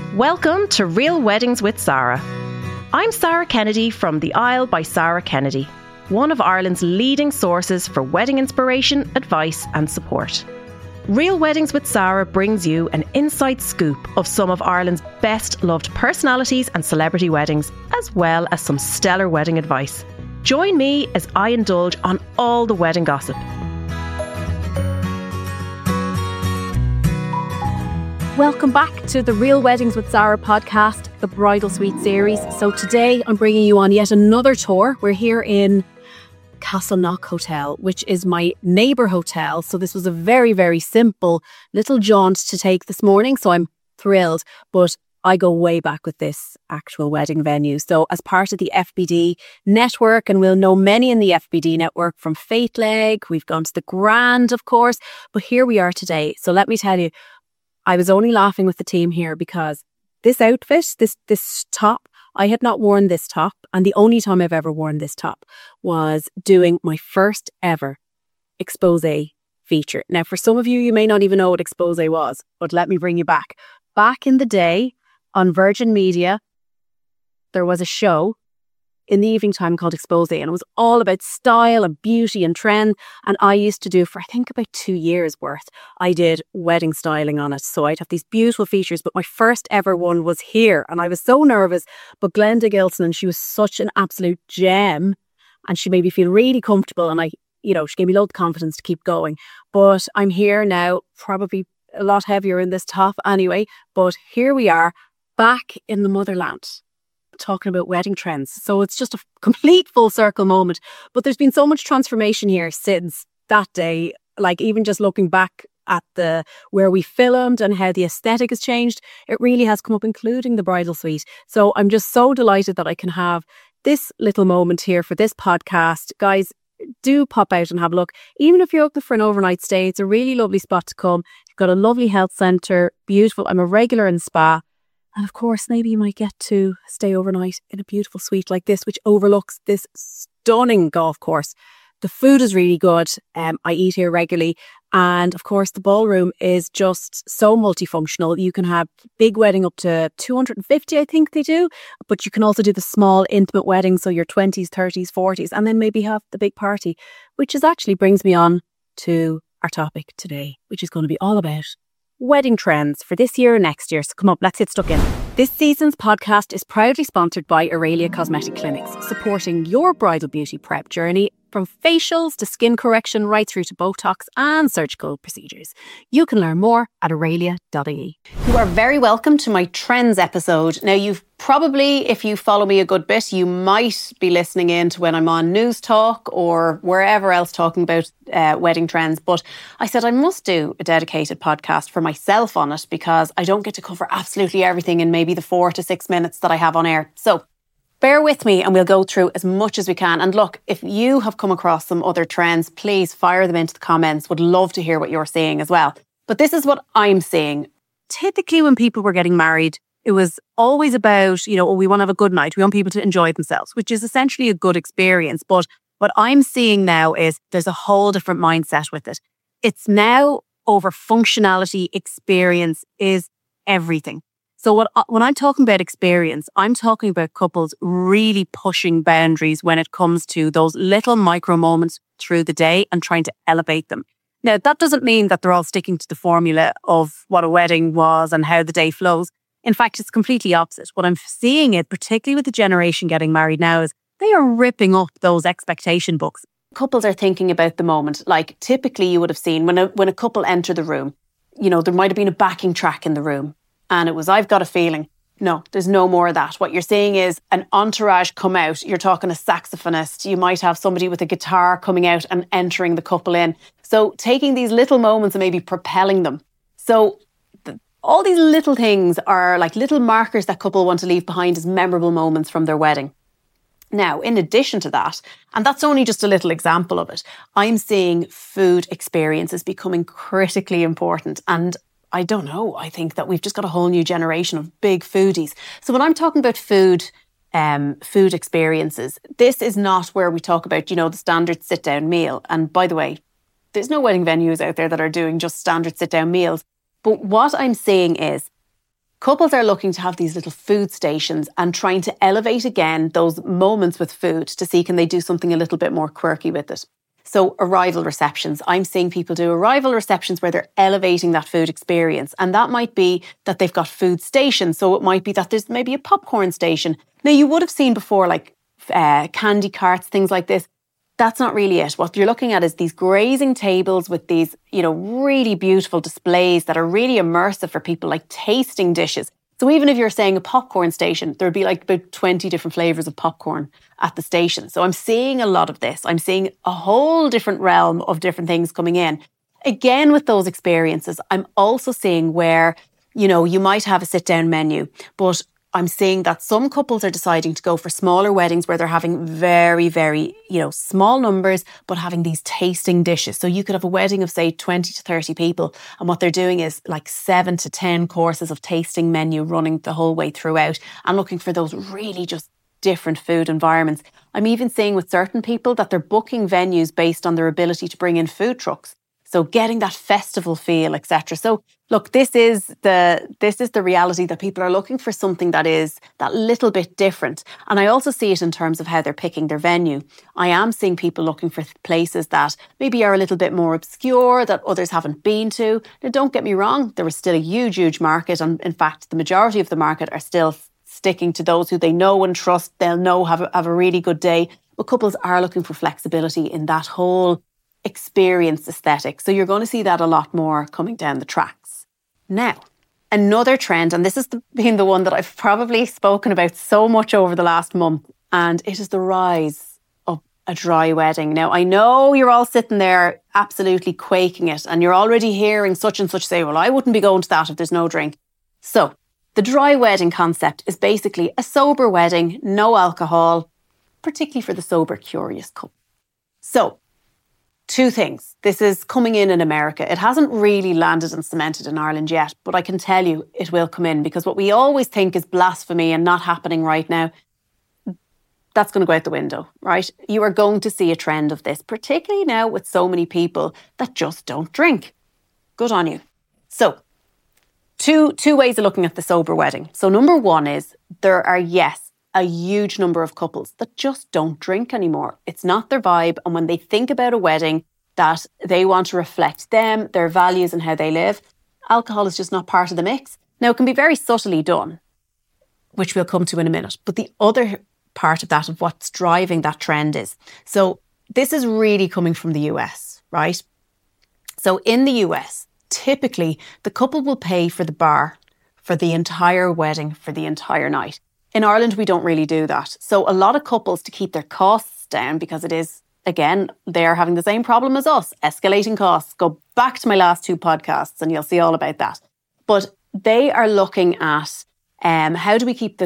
Welcome to Real Weddings with Sarah. I'm Sarah Kennedy from The Isle by Sarah Kennedy, one of Ireland's leading sources for wedding inspiration, advice and support. Real Weddings with Sarah brings you an inside scoop of some of Ireland's best loved personalities and celebrity weddings, as well as some stellar wedding advice. Join me as I indulge on all the wedding gossip. Welcome back to the Real Weddings with Sarah podcast, the Bridal Suite series. So today I'm bringing you on yet another tour. We're here in Castleknock Hotel, which is my neighbour hotel. So this was a very, very simple little jaunt to take this morning. So I'm thrilled, but I go way back with this actual wedding venue. So as part of the FBD network, and we'll know many in the FBD network from Fate Leg, we've gone to the Grand, of course, but here we are today. So let me tell you, I was only laughing with the team here because this outfit, this top, I had not worn this top, and the only time I've ever worn this top was doing my first ever expose feature. Now, for some of you, you may not even know what expose was, but let me bring you back. Back in the day on Virgin Media, there was a show in the evening time called Expose, and it was all about style and beauty and trend. And I used to do, for I think about 2 years worth, I did wedding styling on it. So I'd have these beautiful features, but my first ever one was here. And I was so nervous, but Glenda Gilson, and she was such an absolute gem, and she made me feel really comfortable. And she gave me loads of confidence to keep going. But I'm here now, probably a lot heavier in this top anyway. But here we are, back in the motherland, talking about wedding trends. So it's just a complete full circle moment. But there's been so much transformation here since that day. Like even just looking back at where we filmed and how the aesthetic has changed, it really has come up, including the bridal suite. So I'm just so delighted that I can have this little moment here for this podcast. Guys, do pop out and have a look. Even if you're looking for an overnight stay, it's a really lovely spot to come. You've got a lovely health centre, beautiful. I'm a regular in spa. And of course, maybe you might get to stay overnight in a beautiful suite like this, which overlooks this stunning golf course. The food is really good. I eat here regularly. And of course, the ballroom is just so multifunctional. You can have big wedding up to 250, I think they do. But you can also do the small intimate wedding, so your 20s, 30s, 40s, and then maybe have the big party, which actually brings me on to our topic today, which is going to be all about wedding trends for this year and next year. So come on, let's get stuck in. This season's podcast is proudly sponsored by Aurelia Cosmetic Clinics, supporting your bridal beauty prep journey from facials to skin correction right through to Botox and surgical procedures. You can learn more at aurelia.ie. You are very welcome to my trends episode. Now, you've probably, if you follow me a good bit, you might be listening in to when I'm on News Talk or wherever else talking about wedding trends. But I said I must do a dedicated podcast for myself on it because I don't get to cover absolutely everything in maybe the 4 to 6 minutes that I have on air. So bear with me and we'll go through as much as we can. And look, if you have come across some other trends, please fire them into the comments. Would love to hear what you're seeing as well. But this is what I'm seeing. Typically when people were getting married, it was always about, we want to have a good night. We want people to enjoy themselves, which is essentially a good experience. But what I'm seeing now is there's a whole different mindset with it. It's now over functionality. Experience is everything. So when I'm talking about experience, I'm talking about couples really pushing boundaries when it comes to those little micro moments through the day and trying to elevate them. Now, that doesn't mean that they're all sticking to the formula of what a wedding was and how the day flows. In fact, it's completely opposite. What I'm seeing it, particularly with the generation getting married now, is they are ripping up those expectation books. Couples are thinking about the moment. Like typically you would have seen when a couple enter the room, there might have been a backing track in the room. And it was, I've got a feeling. No, there's no more of that. What you're seeing is an entourage come out. You're talking a saxophonist. You might have somebody with a guitar coming out and entering the couple in. So taking these little moments and maybe propelling them. So all these little things are like little markers that couple want to leave behind as memorable moments from their wedding. Now, in addition to that, and that's only just a little example of it, I'm seeing food experiences becoming critically important. And I don't know, I think that we've just got a whole new generation of big foodies. So when I'm talking about food experiences, this is not where we talk about, the standard sit-down meal. And by the way, there's no wedding venues out there that are doing just standard sit-down meals. But what I'm seeing is Couples are looking to have these little food stations and trying to elevate again those moments with food to see can they do something a little bit more quirky with it. So arrival receptions. I'm seeing people do arrival receptions where they're elevating that food experience. And that might be that they've got food stations. So it might be that there's maybe a popcorn station. Now, you would have seen before like candy carts, things like this. That's not really it. What you're looking at is these grazing tables with these, really beautiful displays that are really immersive for people, like tasting dishes. So even if you're saying a popcorn station, there'd be like about 20 different flavours of popcorn at the station. So I'm seeing a lot of this. I'm seeing a whole different realm of different things coming in. Again, with those experiences, I'm also seeing where, you might have a sit-down menu, but I'm seeing that some couples are deciding to go for smaller weddings where they're having very, very, small numbers, but having these tasting dishes. So you could have a wedding of, say, 20 to 30 people. And what they're doing is like 7 to 10 courses of tasting menu running the whole way throughout and looking for those really just different food environments. I'm even seeing with certain people that they're booking venues based on their ability to bring in food trucks. So getting that festival feel, etc. So look, this is the reality that people are looking for something that is that little bit different. And I also see it in terms of how they're picking their venue. I am seeing people looking for places that maybe are a little bit more obscure, that others haven't been to. Now, don't get me wrong, there is still a huge, huge market. And in fact, the majority of the market are still sticking to those who they know and trust. They'll know have a really good day. But couples are looking for flexibility in that whole experience aesthetic. So you're going to see that a lot more coming down the tracks. Now, another trend, and this has been the one that I've probably spoken about so much over the last month, and it is the rise of a dry wedding. Now, I know you're all sitting there absolutely quaking it, and you're already hearing such and such say, well, I wouldn't be going to that if there's no drink. So the dry wedding concept is basically a sober wedding, no alcohol, particularly for the sober, curious couple. So, two things. This is coming in America. It hasn't really landed and cemented in Ireland yet, but I can tell you it will come in, because what we always think is blasphemy and not happening right now, that's going to go out the window, right? You are going to see a trend of this, particularly now with so many people that just don't drink. Good on you. So, two ways of looking at the sober wedding. So number one is there are, yes, a huge number of couples that just don't drink anymore. It's not their vibe. And when they think about a wedding that they want to reflect them, their values and how they live, alcohol is just not part of the mix. Now, it can be very subtly done, which we'll come to in a minute. But the other part of that, of what's driving that trend is, so this is really coming from the US, right? So in the US, typically the couple will pay for the bar for the entire wedding, for the entire night. In Ireland, we don't really do that. So a lot of couples, to keep their costs down, because it is, again, they're having the same problem as us, escalating costs. Go back to my last two podcasts and you'll see all about that. But they are looking at how do we keep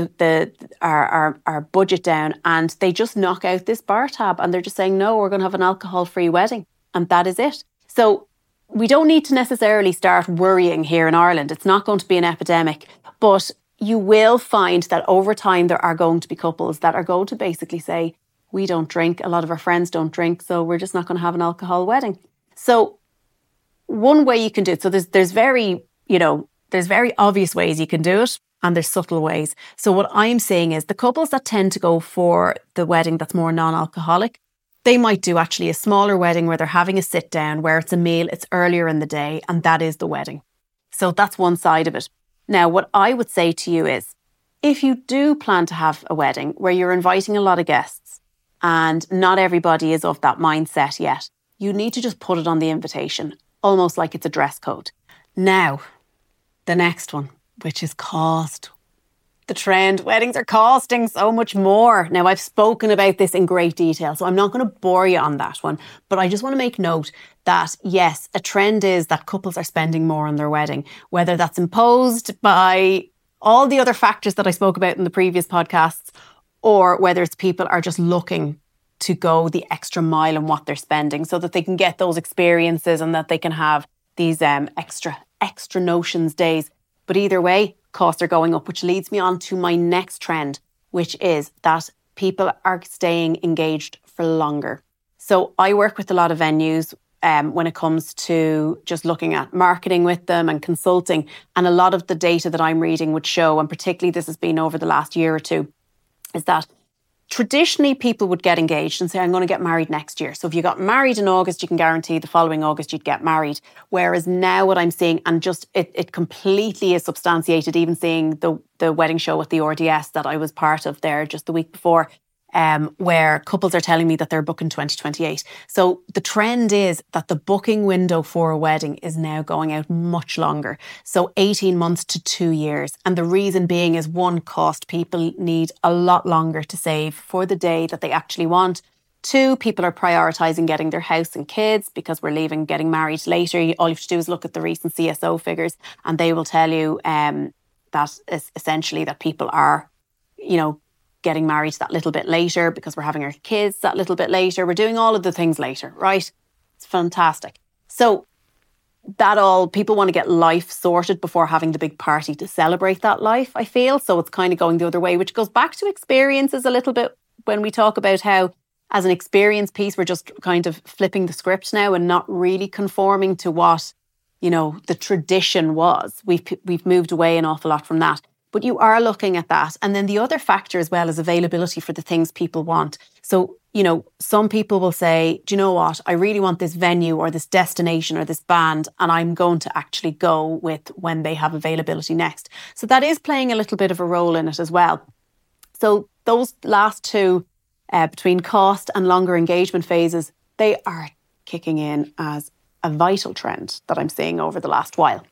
our budget down, and they just knock out this bar tab and they're just saying, no, we're going to have an alcohol-free wedding, and that is it. So we don't need to necessarily start worrying here in Ireland. It's not going to be an epidemic, but you will find that over time there are going to be couples that are going to basically say, we don't drink, a lot of our friends don't drink, so we're just not going to have an alcohol wedding. So one way you can do it, so there's very obvious ways you can do it, and there's subtle ways. So what I'm saying is the couples that tend to go for the wedding that's more non-alcoholic, they might do actually a smaller wedding where they're having a sit down, where it's a meal, it's earlier in the day, and that is the wedding. So that's one side of it. Now, what I would say to you is, if you do plan to have a wedding where you're inviting a lot of guests and not everybody is of that mindset yet, you need to just put it on the invitation, almost like it's a dress code. Now, the next one, which is cost. The trend, weddings are costing so much more. Now, I've spoken about this in great detail, so I'm not going to bore you on that one, but I just want to make note that, yes, a trend is that couples are spending more on their wedding, whether that's imposed by all the other factors that I spoke about in the previous podcasts, or whether it's people are just looking to go the extra mile in what they're spending so that they can get those experiences and that they can have these extra notions days. But either way, costs are going up, which leads me on to my next trend, which is that people are staying engaged for longer. So I work with a lot of venues when it comes to just looking at marketing with them and consulting. And a lot of the data that I'm reading would show, and particularly this has been over the last year or two, is that traditionally people would get engaged and say, I'm going to get married next year. So if you got married in August, you can guarantee the following August you'd get married. Whereas now what I'm seeing, and just it completely is substantiated, even seeing the wedding show at the RDS that I was part of there just the week before, where couples are telling me that they're booking 2028. So the trend is that the booking window for a wedding is now going out much longer. So 18 months to 2 years. And the reason being is, one, cost. People need a lot longer to save for the day that they actually want. 2, people are prioritising getting their house and kids because we're leaving getting married later. All you have to do is look at the recent CSO figures and they will tell you that essentially that people are, getting married that little bit later because we're having our kids that little bit later. We're doing all of the things later, right? It's fantastic. So that all, people want to get life sorted before having the big party to celebrate that life, I feel. So it's kind of going the other way, which goes back to experiences a little bit when we talk about how as an experience piece, we're just kind of flipping the script now and not really conforming to what, the tradition was. We've moved away an awful lot from that. But you are looking at that. And then the other factor as well is availability for the things people want. So, some people will say, do you know what? I really want this venue or this destination or this band, and I'm going to actually go with when they have availability next. So that is playing a little bit of a role in it as well. So those last two, between cost and longer engagement phases, they are kicking in as a vital trend that I'm seeing over the last while.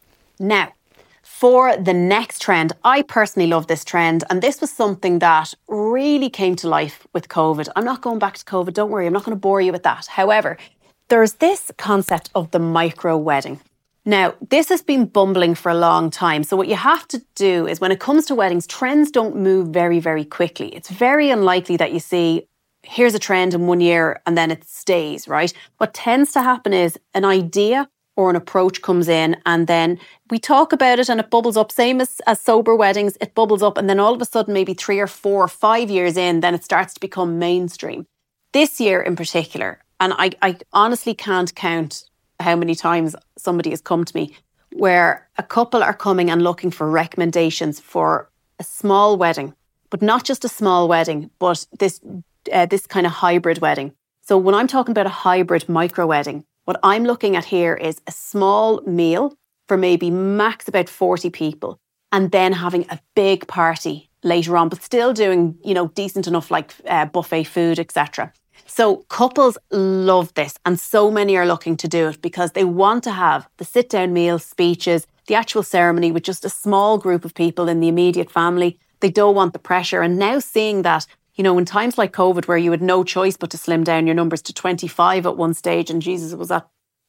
Now, for the next trend, I personally love this trend, and this was something that really came to life with COVID. I'm not going back to COVID, don't worry, I'm not going to bore you with that. However, there's this concept of the micro wedding. Now, this has been bumbling for a long time. So what you have to do is, when it comes to weddings, trends don't move very, very quickly. It's very unlikely that you see, here's a trend in 1 year and then it stays, right? What tends to happen is an idea or an approach comes in, and then we talk about it and it bubbles up, same as sober weddings, it bubbles up, and then all of a sudden, maybe 3 or 4 or 5 years in, then it starts to become mainstream. This year in particular, and I honestly can't count how many times somebody has come to me where a couple are coming and looking for recommendations for a small wedding, but not just a small wedding, but this kind of hybrid wedding. So when I'm talking about a hybrid micro wedding, what I'm looking at here is a small meal for maybe max about 40 people, and then having a big party later on, but still doing, decent enough like buffet food, etc. So couples love this, and so many are looking to do it because they want to have the sit-down meal, speeches, the actual ceremony with just a small group of people in the immediate family. They don't want the pressure. And now seeing that, in times like COVID, where you had no choice but to slim down your numbers to 25 at one stage, and Jesus, it was at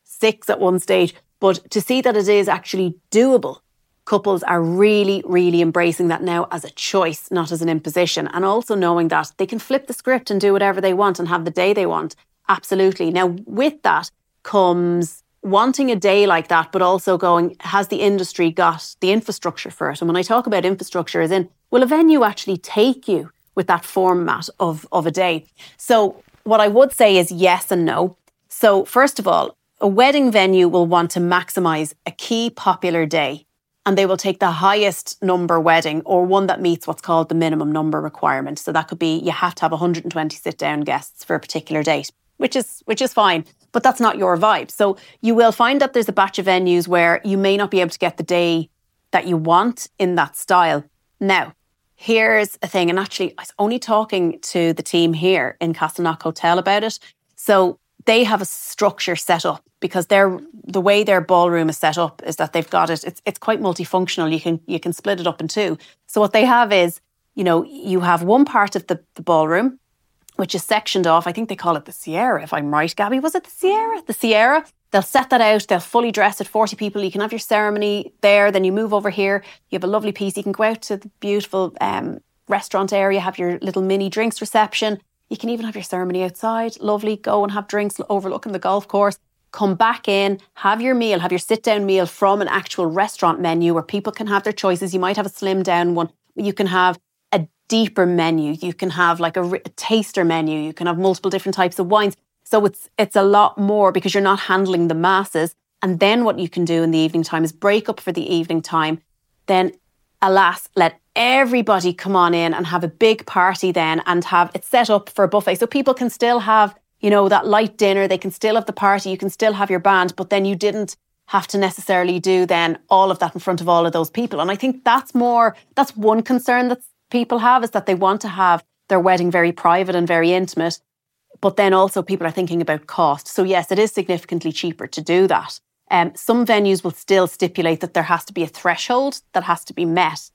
6 at one stage, but to see that it is actually doable, couples are really, really embracing that now as a choice, not as an imposition, and also knowing that they can flip the script and do whatever they want and have the day they want. Absolutely. Now, with that comes wanting a day like that, but also going, has the industry got the infrastructure for it? And when I talk about infrastructure, as in, will a venue actually take you with that format of a day? So what I would say is yes and no. So first of all, a wedding venue will want to maximise a key popular day, and they will take the highest number wedding, or one that meets what's called the minimum number requirement. So that could be, you have to have 120 sit-down guests for a particular date, which is fine, but that's not your vibe. So you will find that there's a batch of venues where you may not be able to get the day that you want in that style. Now, here's a thing, and actually I was only talking to the team here in Castleknock Hotel about it. So they have a structure set up because the way their ballroom is set up is that they've got it's quite multifunctional. You can split it up in two. So what they have is, you have one part of the ballroom, which is sectioned off. I think they call it the Sierra, if I'm right. Gabby, was it the Sierra? The Sierra. They'll set that out. They'll fully dress it, 40 people. You can have your ceremony there. Then you move over here. You have a lovely piece. You can go out to the beautiful restaurant area, have your little mini drinks reception. You can even have your ceremony outside. Lovely. Go and have drinks overlooking the golf course. Come back in, have your meal, have your sit-down meal from an actual restaurant menu where people can have their choices. You might have a slimmed down one. You can have a deeper menu. You can have like a taster menu. You can have multiple different types of wines. So it's a lot more because you're not handling the masses. And then what you can do in the evening time is break up for the evening time. Then, alas, let everybody come on in and have a big party then and have it set up for a buffet. So people can still have, that light dinner. They can still have the party. You can still have your band, but then you didn't have to necessarily do then all of that in front of all of those people. And I think that's one concern that people have, is that they want to have their wedding very private and very intimate. But then also people are thinking about cost. So yes, it is significantly cheaper to do that. Some venues will still stipulate that there has to be a threshold that has to be met,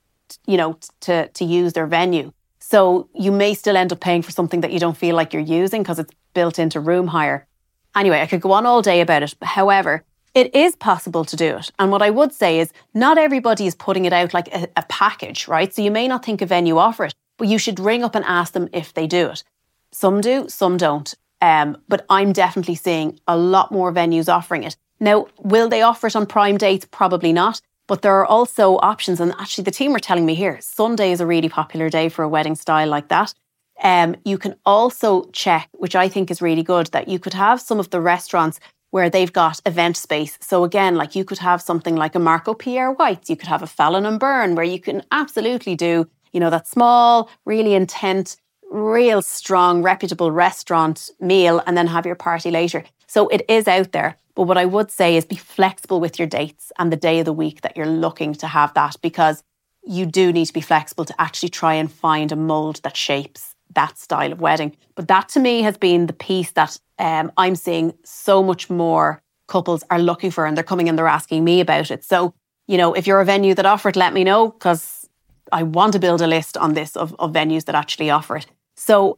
to use their venue. So you may still end up paying for something that you don't feel like you're using because it's built into room hire. Anyway, I could go on all day about it. However, it is possible to do it. And what I would say is not everybody is putting it out like a package, right? So you may not think a venue offer it, but you should ring up and ask them if they do it. Some do, some don't. But I'm definitely seeing a lot more venues offering it. Now, will they offer it on prime dates? Probably not. But there are also options. And actually, the team were telling me here, Sunday is a really popular day for a wedding style like that. You can also check, which I think is really good, that you could have some of the restaurants where they've got event space. So again, like you could have something like a Marco Pierre White's, you could have a Fallon and Byrne, where you can absolutely do, that small, really intense, real strong, reputable restaurant meal and then have your party later. So it is out there. But what I would say is be flexible with your dates and the day of the week that you're looking to have that, because you do need to be flexible to actually try and find a mould that shapes that style of wedding. But that to me has been the piece that I'm seeing so much more couples are looking for, and they're coming and they're asking me about it. So, if you're a venue that offer it, let me know, because I want to build a list on this of venues that actually offer it. So,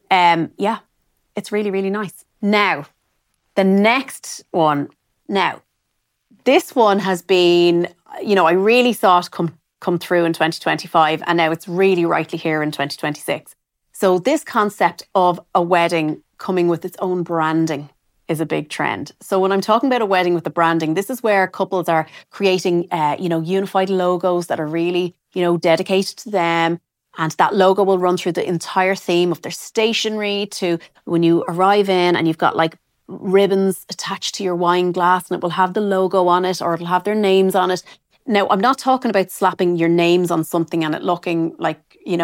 it's really, really nice. Now, the next one. Now, this one has been, I really saw it come through in 2025, and now it's really rightly here in 2026. So this concept of a wedding coming with its own branding is a big trend. So when I'm talking about a wedding with the branding, this is where couples are creating, unified logos that are really, dedicated to them. And that logo will run through the entire theme of their stationery to when you arrive in and you've got like ribbons attached to your wine glass and it will have the logo on it, or it'll have their names on it. Now, I'm not talking about slapping your names on something and it looking like,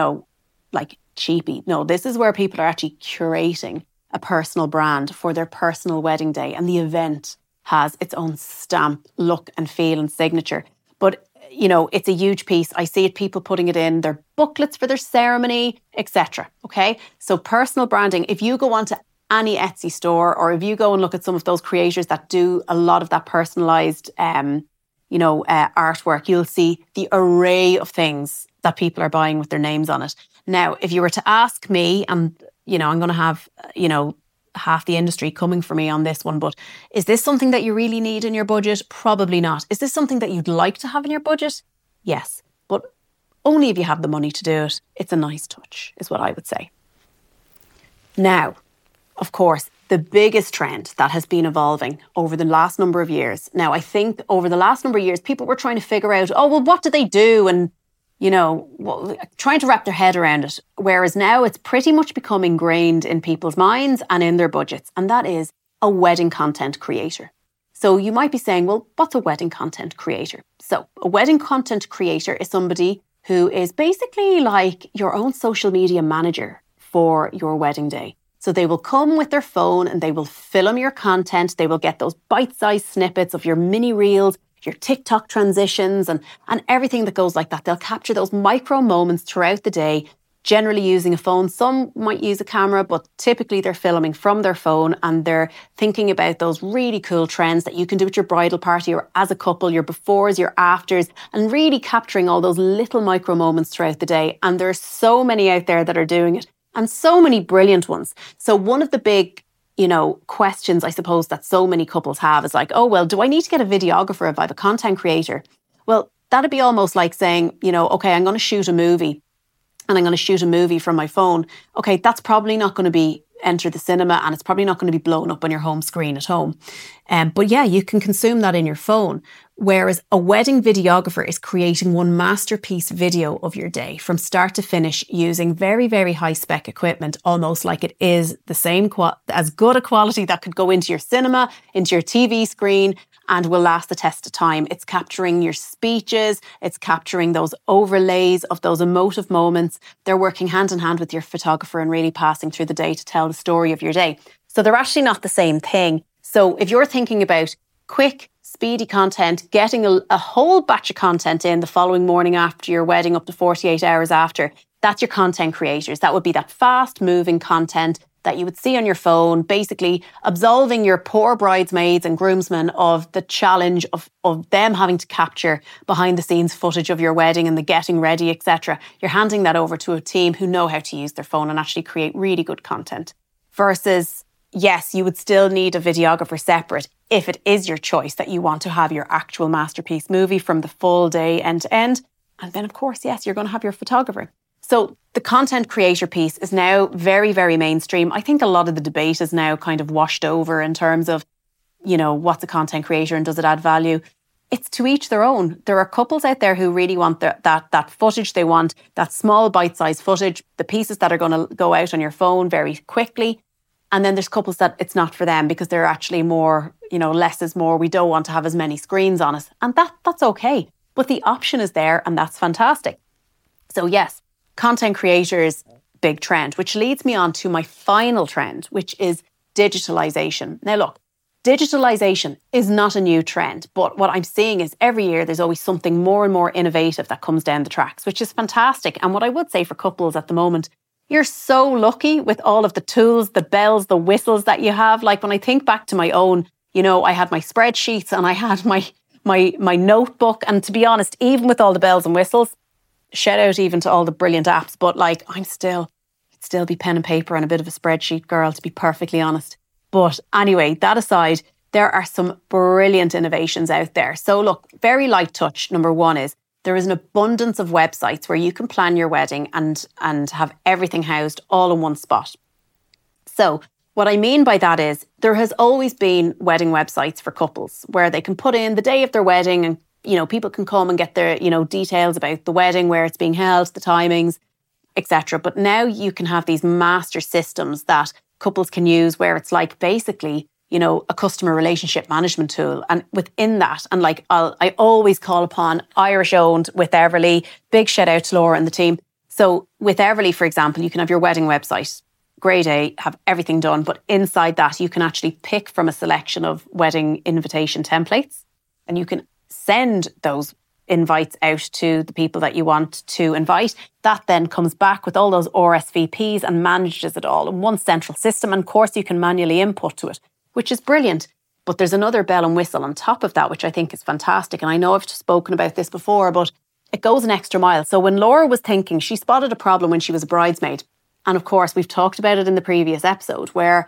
like cheapy. No, this is where people are actually curating a personal brand for their personal wedding day, and the event has its own stamp, look and feel and signature. But, it's a huge piece. I see it, people putting it in their booklets for their ceremony, etc. Okay, so personal branding. If you go onto any Etsy store, or if you go and look at some of those creators that do a lot of that personalized, artwork, you'll see the array of things that people are buying with their names on it. Now, if you were to ask me, and, I'm going to have, half the industry coming for me on this one, but is this something that you really need in your budget? Probably not. Is this something that you'd like to have in your budget? Yes, but only if you have the money to do it. It's a nice touch, is what I would say. Now, of course, the biggest trend that has been evolving over the last number of years. Now, I think over the last number of years, people were trying to figure out, what do they do? And, trying to wrap their head around it. Whereas now it's pretty much become ingrained in people's minds and in their budgets. And that is a wedding content creator. So you might be saying, well, what's a wedding content creator? So a wedding content creator is somebody who is basically like your own social media manager for your wedding day. So they will come with their phone and they will film your content. They will get those bite-sized snippets of your mini reels, your TikTok transitions and everything that goes like that. They'll capture those micro moments throughout the day, generally using a phone. Some might use a camera, but typically they're filming from their phone and they're thinking about those really cool trends that you can do at your bridal party or as a couple, your befores, your afters, and really capturing all those little micro moments throughout the day. And there's so many out there that are doing it, and so many brilliant ones. So one of the big questions, I suppose, that so many couples have is like, do I need to get a videographer if I have a content creator? Well, that'd be almost like saying, okay, I'm going to shoot a movie and I'm going to shoot a movie from my phone. Okay, that's probably not going to be enter the cinema, and it's probably not going to be blown up on your home screen at home. But yeah, you can consume that in your phone. Whereas a wedding videographer is creating one masterpiece video of your day from start to finish using very, very high spec equipment, almost like it is the same, as good a quality that could go into your cinema, into your TV screen, and will last the test of time. It's capturing your speeches, it's capturing those overlays of those emotive moments. They're working hand in hand with your photographer and really passing through the day to tell the story of your day. So they're actually not the same thing. So if you're thinking about quick, speedy content, getting a whole batch of content in the following morning after your wedding, up to 48 hours after, that's your content creators. That would be that fast moving content that you would see on your phone, basically absolving your poor bridesmaids and groomsmen of the challenge of them having to capture behind the scenes footage of your wedding and the getting ready, etc. You're handing that over to a team who know how to use their phone and actually create really good content. Versus, yes, you would still need a videographer separate if it is your choice that you want to have your actual masterpiece movie from the full day end to end. And then, of course, yes, you're going to have your photographer. So the content creator piece is now very, very mainstream. I think a lot of the debate is now kind of washed over in terms of, you know, what's a content creator and does it add value? It's to each their own. There are couples out there who really want that footage. They want that small bite-sized footage, the pieces that are going to go out on your phone very quickly. And then there's couples that it's not for them because they're actually more, you know, less is more. We don't want to have as many screens on us. And that's okay. But the option is there and that's fantastic. So yes, content creators, big trend, which leads me on to my final trend, which is digitalization. Now look, digitalization is not a new trend, but what I'm seeing is every year there's always something more and more innovative that comes down the tracks, which is fantastic. And what I would say for couples at the moment, you're so lucky with all of the tools, the bells, the whistles that you have. Like when I think back to my own, you know, I had my spreadsheets and I had my notebook. And to be honest, even with all the bells and whistles, shout out even to all the brilliant apps, but like I'd still be pen and paper and a bit of a spreadsheet girl, to be perfectly honest. But anyway, that aside, there are some brilliant innovations out there. So look, very light touch. Number one is there is an abundance of websites where you can plan your wedding and have everything housed all in one spot. So what I mean by that is there has always been wedding websites for couples where they can put in the day of their wedding and, you know, people can come and get their, you know, details about the wedding, where it's being held, the timings, etc. But now you can have these master systems that couples can use where it's like basically, you know, a customer relationship management tool. And within that, and like I always call upon Irish owned With Everly. Big shout out to Laura and the team. So with Everly, for example, you can have your wedding website, grade A, have everything done. But inside that, you can actually pick from a selection of wedding invitation templates and you can send those invites out to the people that you want to invite. That then comes back with all those RSVPs and manages it all in one central system. And of course, you can manually input to it, which is brilliant. But there's another bell and whistle on top of that, which I think is fantastic. And I know I've spoken about this before, but it goes an extra mile. So when Laura was thinking, she spotted a problem when she was a bridesmaid. And of course, we've talked about it in the previous episode where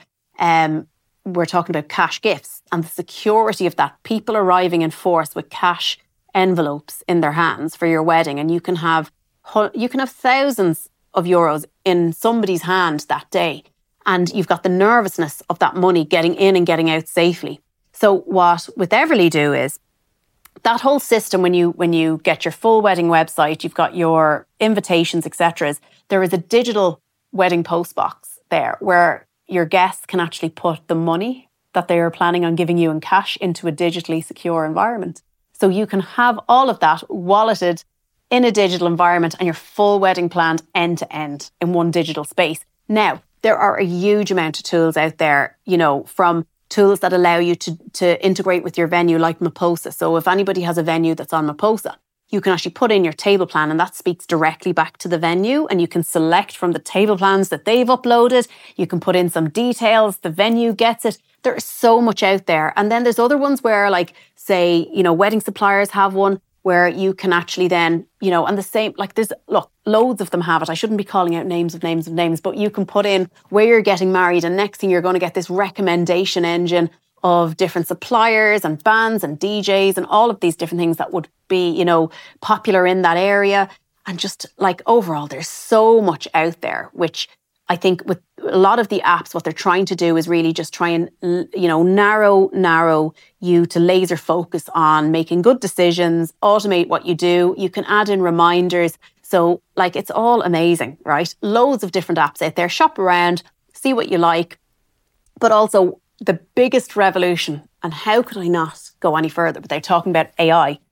we're talking about cash gifts and the security of that. People arriving in force with cash envelopes in their hands for your wedding, and you can have thousands of euros in somebody's hand that day, and you've got the nervousness of that money getting in and getting out safely. So what With Everly do is that whole system, when you get your full wedding website, you've got your invitations, etc. There is a digital wedding post box there where your guests can actually put the money that they are planning on giving you in cash into a digitally secure environment. So you can have all of that walleted in a digital environment and your full wedding planned end to end in one digital space. Now, there are a huge amount of tools out there, you know, from tools that allow you to integrate with your venue like Maposa. So if anybody has a venue that's on Maposa, you can actually put in your table plan and that speaks directly back to the venue, and you can select from the table plans that they've uploaded. You can put in some details, the venue gets it. There is so much out there. And then there's other ones where, like, say, you know, wedding suppliers have one where you can actually then, you know, and the same, like there's, look, loads of them have it. I shouldn't be calling out names, but you can put in where you're getting married and next thing you're going to get this recommendation engine of different suppliers and bands and DJs and all of these different things that would be, you know, popular in that area. And just like overall, there's so much out there, which I think with a lot of the apps, what they're trying to do is really just try and, narrow you to laser focus on making good decisions, automate what you do. You can add in reminders. So it's all amazing, right? Loads of different apps out there. Shop around, see what you like. But also the biggest revolution, and how could I not go any further without talking about AI?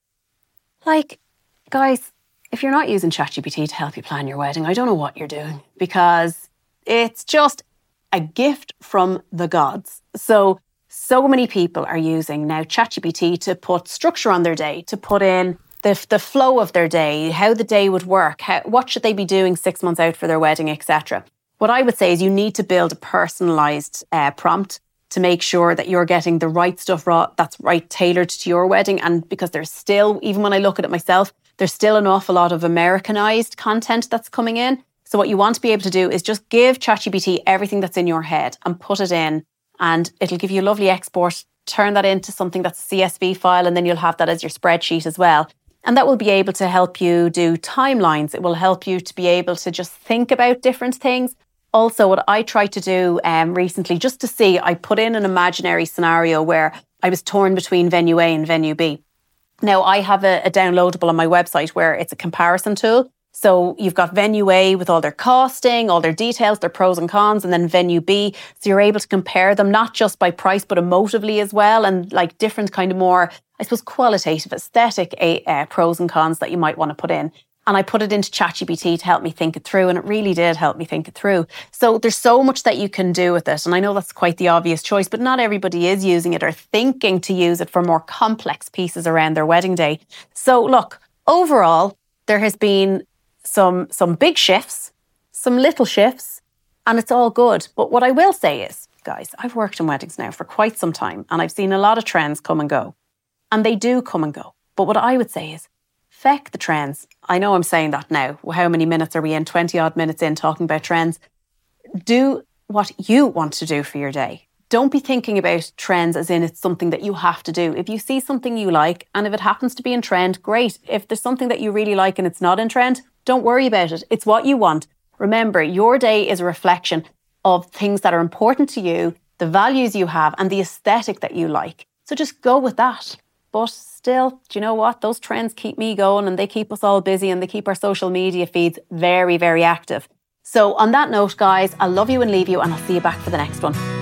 Guys, if you're not using ChatGPT to help you plan your wedding, I don't know what you're doing, because it's just a gift from the gods. So many people are using now ChatGPT to put structure on their day, to put in the flow of their day, how the day would work, what should they be doing 6 months out for their wedding, etc. What I would say is you need to build a personalised prompt to make sure that you're getting the right stuff that's right tailored to your wedding. And because there's still, even when I look at it myself, there's still an awful lot of Americanized content that's coming in. So what you want to be able to do is just give ChatGPT everything that's in your head and put it in, and it'll give you a lovely export, turn that into something that's a CSV file, and then you'll have that as your spreadsheet as well. And that will be able to help you do timelines. It will help you to be able to just think about different things. Also, what I tried to do recently, just to see, I put in an imaginary scenario where I was torn between venue A and venue B. Now, I have a downloadable on my website where it's a comparison tool. So you've got venue A with all their costing, all their details, their pros and cons, and then venue B. So you're able to compare them not just by price, but emotively as well, and different kind of more, I suppose, qualitative, aesthetic pros and cons that you might want to put in. And I put it into ChatGPT to help me think it through, and it really did help me think it through. So there's so much that you can do with it. And I know that's quite the obvious choice, but not everybody is using it or thinking to use it for more complex pieces around their wedding day. So look, overall, there has been some big shifts, some little shifts, and it's all good. But what I will say is, guys, I've worked in weddings now for quite some time, and I've seen a lot of trends come and go. And they do come and go. But what I would say is, feck the trends. I know I'm saying that now. How many minutes are we in? 20 odd minutes in talking about trends. Do what you want to do for your day. Don't be thinking about trends as in it's something that you have to do. If you see something you like, and if it happens to be in trend, great. If there's something that you really like and it's not in trend, don't worry about it. It's what you want. Remember, your day is a reflection of things that are important to you, the values you have, and the aesthetic that you like. So just go with that. But still, do you know what? Those trends keep me going, and they keep us all busy, and they keep our social media feeds very, very active. So on that note, guys, I'll love you and leave you, and I'll see you back for the next one.